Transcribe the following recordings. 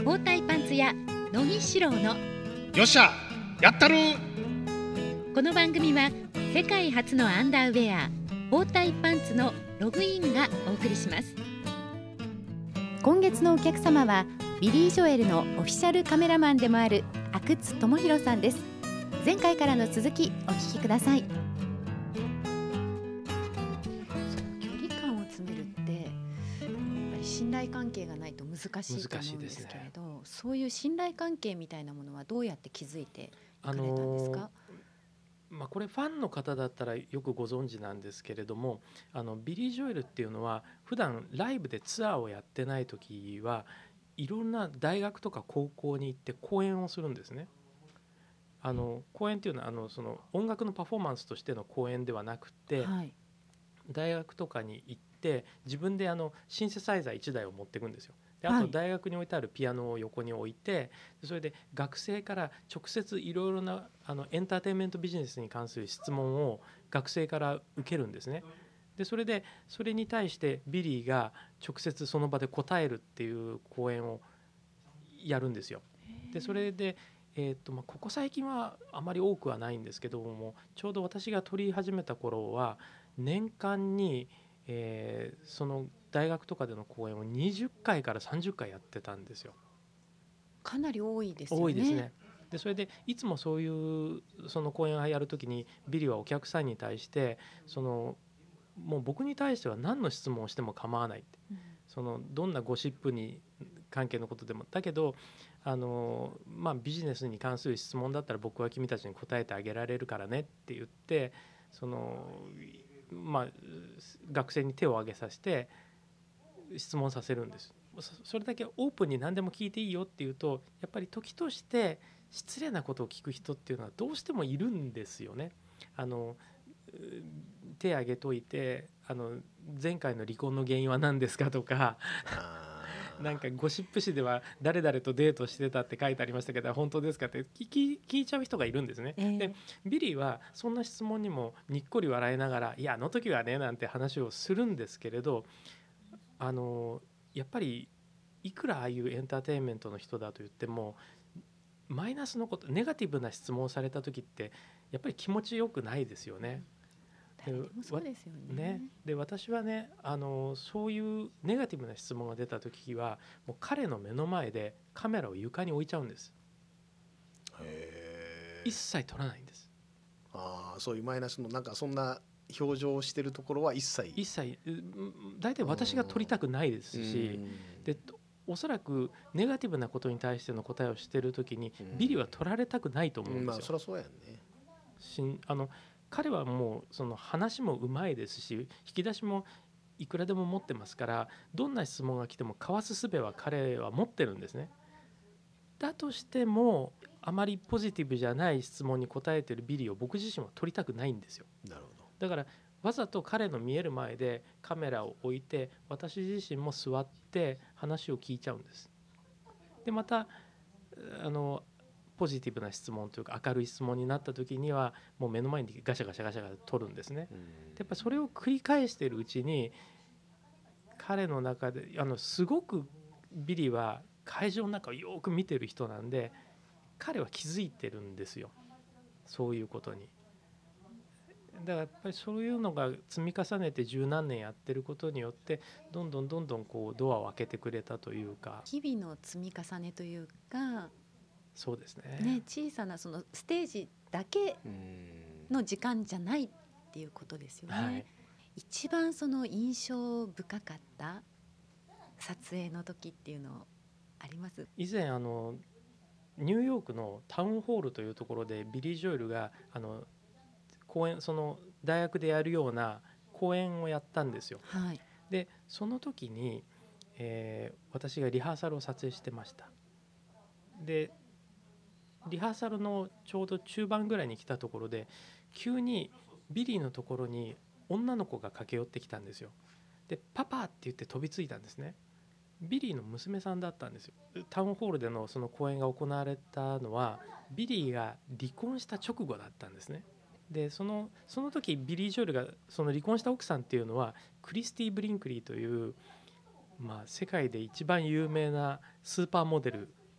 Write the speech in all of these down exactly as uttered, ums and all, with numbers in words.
包帯パンツ屋乃木志郎のよっしゃやったる。 この番組は世界初のアンダーウェア包帯パンツのログインがお送りします。今月のお客様はビリー・ジョエルのオフィシャルカメラマンでもある阿久津智弘さんです。前回からの続きお聞きください。距離感を詰めるってやっぱり信頼関係がないと難しいと思うんですけれど、ね、そういう信頼関係みたいなものはどうやって築いていかれたんですか？あのーまあ、これファンの方だったらよくご存知なんですけれども、あのビリー・ジョエルっていうのは普段ライブでツアーをやってない時はいろんな大学とか高校に行って講演をするんですね。あの講演っていうのはあのその音楽のパフォーマンスとしての講演ではなくて、はい、大学とかに行って自分であのシンセサイザーいちだいを持っていくんですよ。であと大学に置いてあるピアノを横に置いて、それで学生から直接いろいろなあのエンターテインメントビジネスに関する質問を学生から受けるんですね。でそれでそれに対してビリーが直接その場で答えるっていう講演をやるんですよ。でそれでえーとまあ、ここ最近はあまり多くはないんですけども、ちょうど私が取り始めた頃は年間に、えー、その大学とかでの講演をにじゅっかいからさんじゅっかいやってたんですよ。 かなり多いですよね。 多いですね。でそれでいつもそういうその講演をやるときにビリはお客さんに対してそのもう僕に対しては何の質問をしても構わないって、うん、そのどんなゴシップに関係のことでもだけどあの、まあ、ビジネスに関する質問だったら僕は君たちに答えてあげられるからねって言ってその、まあ、学生に手を挙げさせて質問させるんです。それだけオープンに何でも聞いていいよって言うとやっぱり時として失礼なことを聞く人っていうのはどうしてもいるんですよね。あの手挙げといてあの前回の離婚の原因は何ですかとかなんかゴシップ誌では誰々とデートしてたって書いてありましたけど本当ですかって聞き、聞いちゃう人がいるんですね、えー、でビリーはそんな質問にもにっこり笑いながらいやあの時はねなんて話をするんですけれどあのやっぱりいくらああいうエンターテインメントの人だと言ってもマイナスのことネガティブな質問をされた時ってやっぱり気持ちよくないですよね。 誰でもそうですよね。 ねで私はねあのそういうネガティブな質問が出た時はもう彼の目の前でカメラを床に置いちゃうんです。 へ一切撮らないんです。 あそういうマイナスのなんかそんな表情をしてるところは一切一切大体私が撮りたくないですしでおそらくネガティブなことに対しての答えをしている時にビリは撮られたくないと思うんですよ、 うんまあ、そりゃそうやんね。 しんあの彼はもうその話もうまいですし引き出しもいくらでも持ってますからどんな質問が来てもかわす術は彼は持ってるんですね。だとしてもあまりポジティブじゃない質問に答えてるビリーを僕自身は撮りたくないんですよ。 なるほど。 だからわざと彼の見える前でカメラを置いて私自身も座って話を聞いちゃうんです。でまたあのポジティブな質問というか明るい質問になった時にはもう目の前にガシャガシャガシャガシャ取るんですね。でやっぱそれを繰り返しているうちに彼の中であのすごくビリーは会場の中をよく見てる人なんで彼は気づいてるんですよそういうことに。だからやっぱりそういうのが積み重ねて十何年やってることによってどんどんどんどんこうドアを開けてくれたというか日々の積み重ねというかそうです ね, ね小さなそのステージだけの時間じゃないっていうことですよね、はい、一番その印象深かった撮影の時っていうのあります？ 以前あのニューヨークのタウンホールというところでビリー・ジョエルがあの講演その大学でやるような講演をやったんですよ、はい、でその時に、えー、私がリハーサルを撮影してました。でリハーサルのちょうど中盤ぐらいに来たところで急にビリーのところに女の子が駆け寄ってきたんですよ。でパパって言って飛びついたんですね。ビリーの娘さんだったんですよ。タウンホールでのその講演が行われたのはビリーが離婚した直後だったんですね。でそのその時ビリー・ジョエルがその離婚した奥さんっていうのはクリスティ・ブリンクリーという、まあ、世界で一番有名なスーパーモデル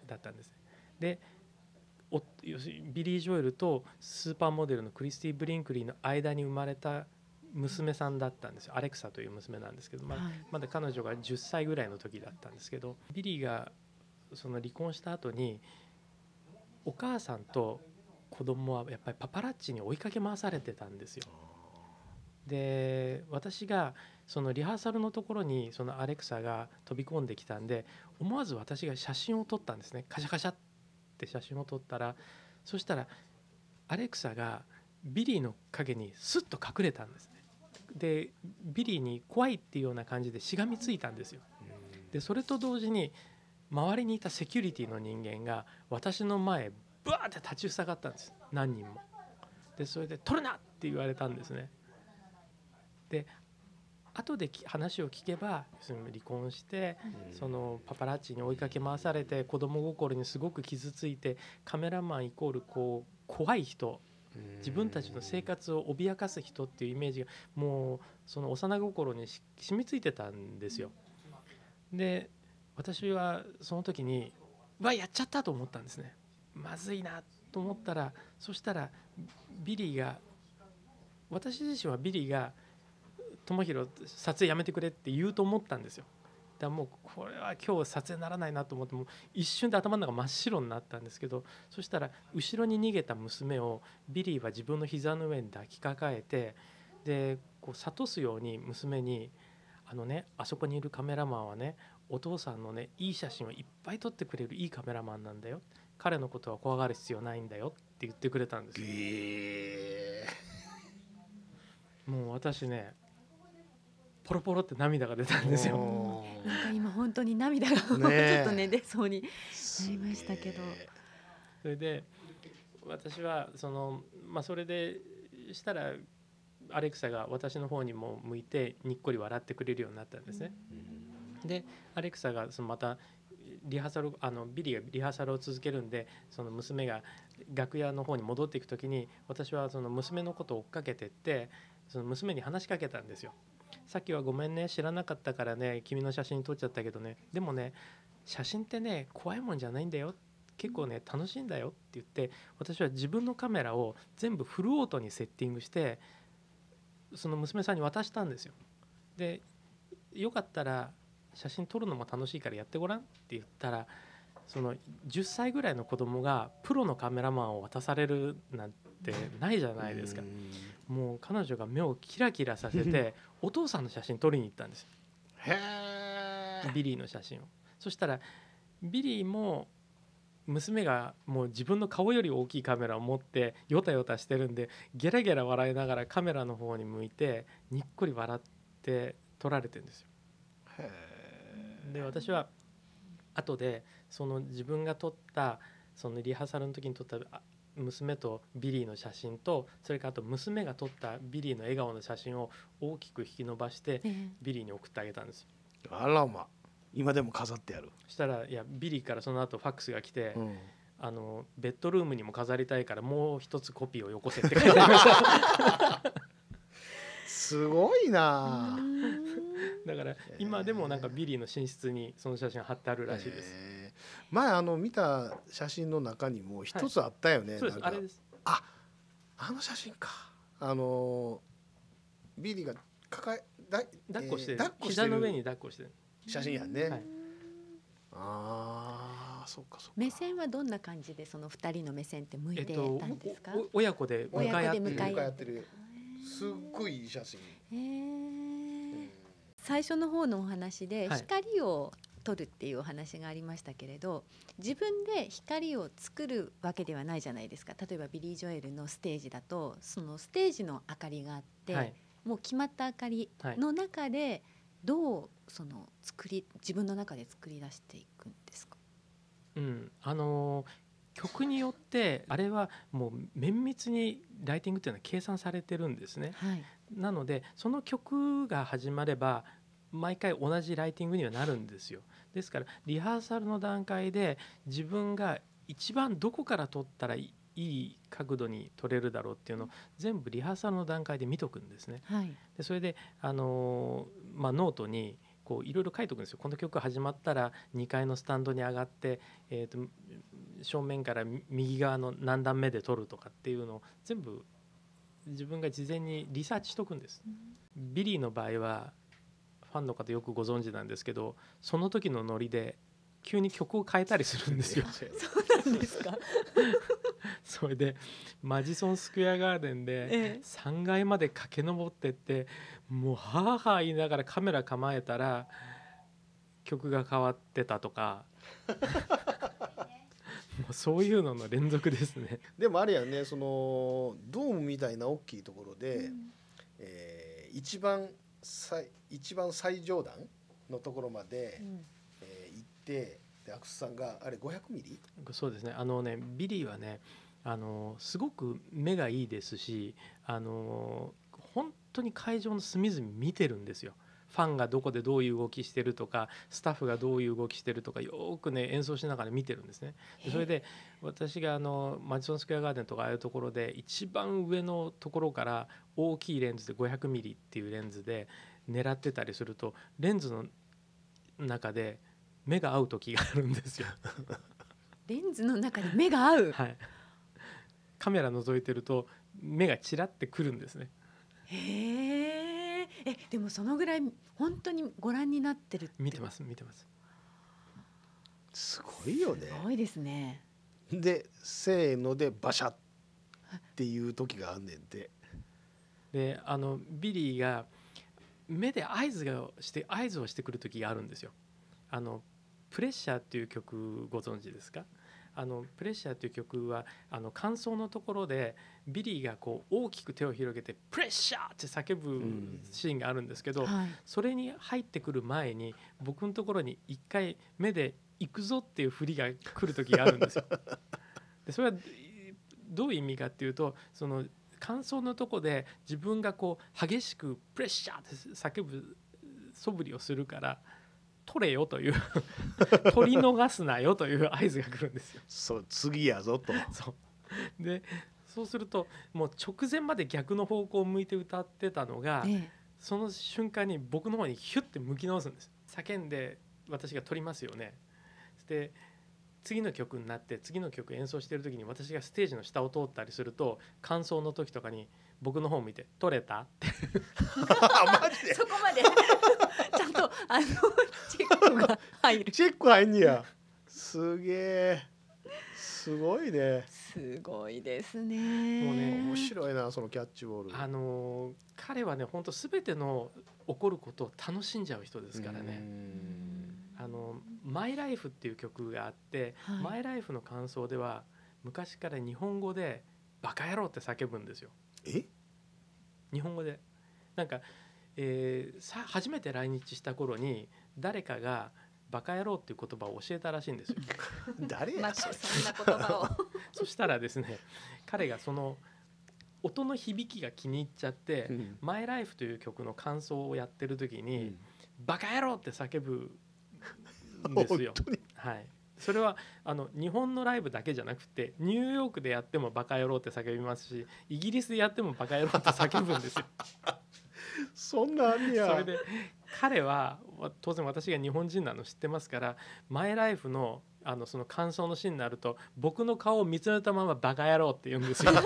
だったんですね。でお要するにビリー・ジョエルとスーパーモデルのクリスティ・ブリンクリーの間に生まれた娘さんだったんですよ。アレクサという娘なんですけど、まあはい、 まだ彼女がじゅっさいぐらいの時だったんですけど、ビリーがその離婚した後にお母さんと子供はやっぱりパパラッチに追いかけ回されてたんですよ。で私がそのリハーサルのところにそのアレクサが飛び込んできたんで、思わず私が写真を撮ったんですね。カシャカシャって写真を撮ったら、そしたらアレクサがビリーの影にスッと隠れたんですね。でビリーに怖いっていうような感じでしがみついたんですよ。でそれと同時に周りにいたセキュリティの人間が私の前ブワーって立ちふさがったんです、何人も。でそれで撮るなって言われたんですね。で後で話を聞けば離婚して、うん、そのパパラッチに追いかけ回されて子供心にすごく傷ついて、カメラマンイコールこう怖い人、自分たちの生活を脅かす人っていうイメージがもうその幼心に染みついてたんですよ。で私はその時にうわやっちゃったと思ったんですね。まずいなと思ったら、そしたらビリーが私自身はビリーが智弘撮影やめてくれって言うと思ったんですよ。だからもうこれは今日撮影ならないなと思って、もう一瞬で頭の中真っ白になったんですけど、そしたら後ろに逃げた娘をビリーは自分の膝の上に抱きかかえて、でこう諭すように娘に、あのねあそこにいるカメラマンはねお父さんのねいい写真をいっぱい撮ってくれるいいカメラマンなんだよ、彼のことは怖がる必要ないんだよって言ってくれたんですよ。えー、もう私ねポロポロって涙が出たんですよ。 なんか今本当に涙がちょっとね出そうになりましたけど、 それで私はその、まあ、それでしたらアレクサが私の方にも向いてにっこり笑ってくれるようになったんですね。でアレクサがそのまたリハーサルあのビリーがリハーサルを続けるんで、その娘が楽屋の方に戻っていくときに私はその娘のことを追っかけてって、その娘に話しかけたんですよ。さっきはごめんね、知らなかったからね君の写真撮っちゃったけどね、でもね写真ってね怖いもんじゃないんだよ、結構ね楽しいんだよって言って、私は自分のカメラを全部フルオートにセッティングしてその娘さんに渡したんですよ。でよかったら写真撮るのも楽しいからやってごらんって言ったら、そのじゅっさいぐらいの子供がプロのカメラマンを渡されるなんてないじゃないですか。もう彼女が目をキラキラさせてお父さんの写真撮りに行ったんですよ。へー、ビリーの写真を。そしたらビリーも娘がもう自分の顔より大きいカメラを持ってヨタヨタしてるんで、ゲラゲラ笑いながらカメラの方に向いてにっこり笑って撮られてるんですよ。へー。で私は後でその自分が撮ったそのリハーサルの時に撮った娘とビリーの写真と、それからあと娘が撮ったビリーの笑顔の写真を大きく引き伸ばしてビリーに送ってあげたんですよ。 あらま、今でも飾ってある。 そしたらいやビリーからその後ファックスが来て、うん、あのベッドルームにも飾りたいからもう一つコピーをよこせって書いてありましたすごいな。 だから今でもなんかビリーの寝室にその写真貼ってあるらしいです。 えー、前あの見た写真の中にも一つあったよね。はい、 そうです、あれです。 あ、あの写真か。あのビリーが抱えだ抱っこしてる、 えー、 膝の上に抱っこしてる写真やね。はい、 ああ、そうかそうか。目線はどんな感じでその二人の目線って向いてたんですか？ えっと、親子で向かい合ってる。 向かい合ってる。すっごいいい写真。へー。最初の方のお話で光を撮るっていうお話がありましたけれど、はい、自分で光を作るわけではないじゃないですか。例えばビリー・ジョエルのステージだとそのステージの明かりがあって、はい、もう決まった明かりの中でどうその作り自分の中で作り出していくんですか？ うん、あのー、曲によってあれはもう綿密にライティングっていうのは計算されてるんですね。はい、なのでその曲が始まれば毎回同じライティングにはなるんですよ。ですからリハーサルの段階で自分が一番どこから撮ったらいい角度に撮れるだろうっていうのを全部リハーサルの段階で見とくんですね。はい、でそれで、あのーまあ、ノートにこういろいろ書いておくんですよ。この曲始まったらにかいのスタンドに上がって、えーと正面から右側の何段目で撮るとかっていうのを全部自分が事前にリサーチしとくんです、うん、ビリーの場合はファンの方よくご存知なんですけど、その時のノリで急に曲を変えたりするんですよ。 そうなんですかそれでマジソンスクエアガーデンでさんがいまで駆け上ってって、もうはーはー言いながらカメラ構えたら曲が変わってたとかもうそういうのの連続ですね。 でもあれやね、そのドームみたいな大きいところで、うんえー、一番最一番最上段のところまで、うんえー、行って、でアクスさんがあれごひゃくミリ？ そうですね。あのねビリーはね、あのすごく目がいいですし、あの本当に会場の隅々見てるんですよ。ファンがどこでどういう動きしてるとか、スタッフがどういう動きしてるとか、よくね演奏しながら見てるんですね。でそれで私があのマジソンスクエアガーデンとかああいうところで一番上のところから大きいレンズでごひゃくミリっていうレンズで狙ってたりすると、レンズの中で目が合う時があるんですよ。 レンズの中に目が合う、 はい、カメラ覗いてると目がチラってくるんですね。 へーえでもそのぐらい本当にご覧になってるって。 見てます見てます。 すごいよね。 すごいですね。 でせーのでバシャっていう時があんねんて。 であのビリーが目で合図がして合図をしてくる時があるんですよ。あのプレッシャーっていう曲ご存知ですか？あのプレッシャーという曲はあの間奏のところでビリーがこう大きく手を広げてプレッシャーって叫ぶシーンがあるんですけど、うんはい、それに入ってくる前に僕のところに一回目で行くぞっていう振りが来る時があるんですよ。でそれはどういう意味かっていうと、その間奏のところで自分がこう激しくプレッシャーって叫ぶ素振りをするから取れよという取り逃すなよという合図が来るんですよ。 そう次やぞと。 そうでそうするともう直前まで逆の方向を向いて歌ってたのが、ええ、その瞬間に僕の方にヒュッて向き直すんです。叫んで私が取りますよね。で次の曲になって次の曲演奏してる時に私がステージの下を通ったりすると、間奏の時とかに僕の方を見て取れたってマジでそこまでちゃんとあのチェックが入る。 チェック入んねや。すげえすごいね。 すごいですね。 もうね面白いなそのキャッチボール。 あの彼はね本当すべての起こることを楽しんじゃう人ですからね。あのマイライフっていう曲があって、はい、マイライフの感想では昔から日本語でバカ野郎って叫ぶんですよ。 え？ 日本語でなんか、えー、さ初めて来日した頃に誰かがバカ野郎っていう言葉を教えたらしいんですよ。 誰やまたそんな言葉をそしたらですね、彼がその音の響きが気に入っちゃって、うん、マイライフという曲の感想をやってる時に、うん、バカ野郎って叫ぶんですよ。はい、それはあの日本のライブだけじゃなくてニューヨークでやってもバカ野郎って叫びますし、イギリスでやってもバカ野郎って叫ぶんですよ。 そんなあんや。 それで彼は当然私が日本人なの知ってますから、マイライフのあのその感想のシーンになると僕の顔を見つめたままバカ野郎って言うんですよ。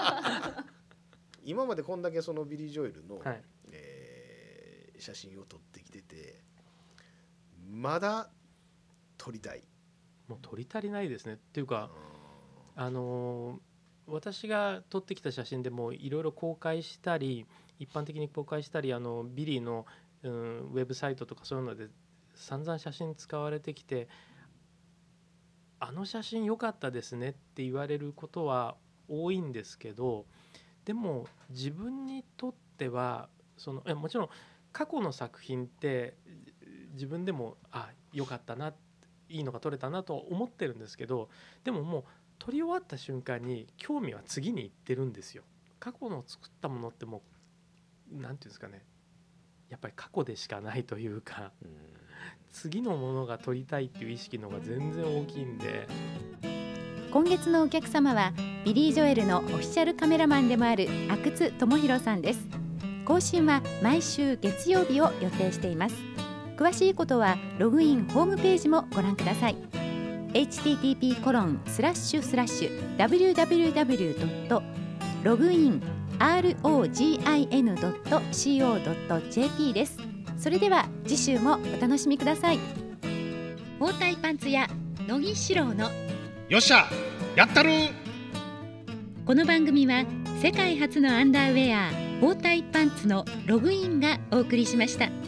今までこんだけそのビリー・ジョエルの、 はいえー、写真を撮ってきてて、まだ撮りたい。 もう撮り足りないですね。っていうか、あのー、私が撮ってきた写真でもいろいろ公開したり一般的に公開したり、あのビリーの、うん、ウェブサイトとかそういうので散々写真使われてきて、あの写真良かったですねって言われることは多いんですけど、でも自分にとってはそのえもちろん過去の作品って自分でもあ良かったないいのが撮れたなと思ってるんですけど、でももう撮り終わった瞬間に興味は次に行ってるんですよ。過去の作ったものってもうなんていうんですかね、やっぱり過去でしかないというか、うん、次のものが撮りたいっていう意識の方が全然大きいんで。 今月のお客様はビリー・ジョエルのオフィシャルカメラマンでもある阿久津智弘さんです。更新は毎週月曜日を予定しています。 詳しいことはログインホームページもご覧ください。 エイチティーティーピーコロンスラッシュスラッシュダブリューダブリューダブリュードットログイン ログイン ドット コー ドット ジェーピー です。それでは次週もお楽しみください。包帯パンツ屋乃木志郎のよっしゃやったる。 この番組は世界初のアンダーウェア包帯パンツのログインがお送りしました。